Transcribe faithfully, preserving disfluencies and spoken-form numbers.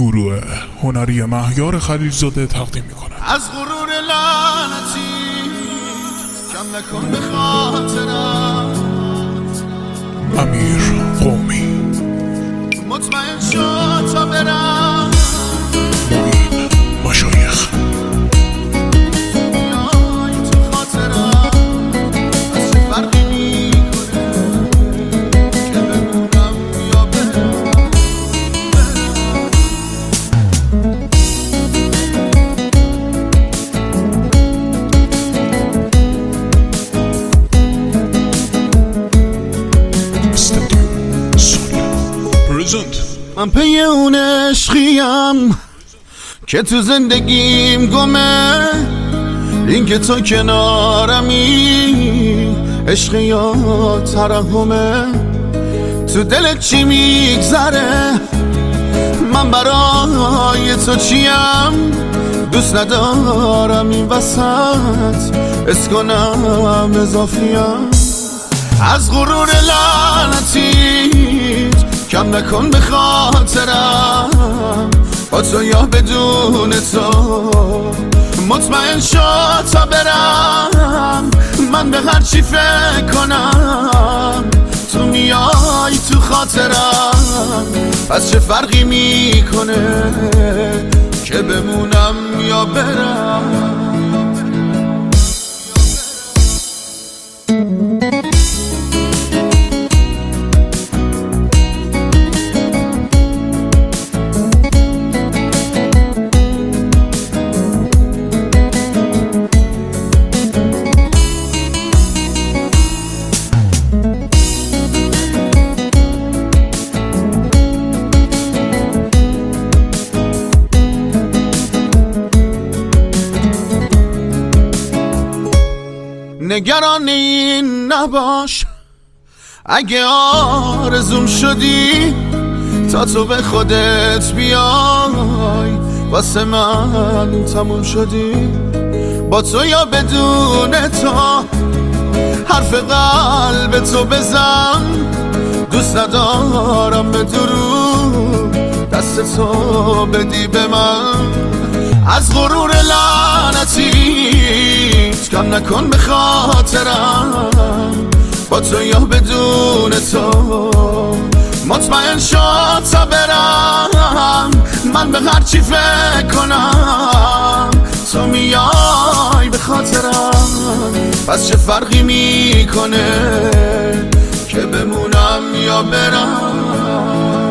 گروه هنری مهیار خلیلزاده تقدیم میکنه. از غرور لعنتی کم نکن به خاطرم، امیر قومی. مطمئن شد تا برم معین مشایخ. میای تو خاطرم، از چه فرقی میکنه که بمونم یا برم. من پی اون عشقیم که تو زندگیم گمه، این که تو کنارمی عشق یا ترحمه. تو دلت چی میگذره؟ من برای تو چیم؟ دوست ندارم این وسط اسکنم اضافیم. از غرور لعنتیت کم نکن به خاطرم، با تو یا بدون تو مطمئن شد تا برم. من به هر چی فکر کنم تو میای تو خاطرم، پس چه فرقی میکنه که بمونم یا برم. نگران این نباش اگه آرزوم شدی، تا تو به خودت بیای واسه من تموم شدی. با تو یا بدون تو حرف قلب تو بزن، دوست ندارم به دروغ دست تو بدی به من. از غرور لعنتیت کم نکن به خاطرم، با تو یا بدون تو مطمئن شد تا برم. من به هر چی فکر کنم تو میای به خاطرم، پس چه فرقی میکنه که بمونم یا برم.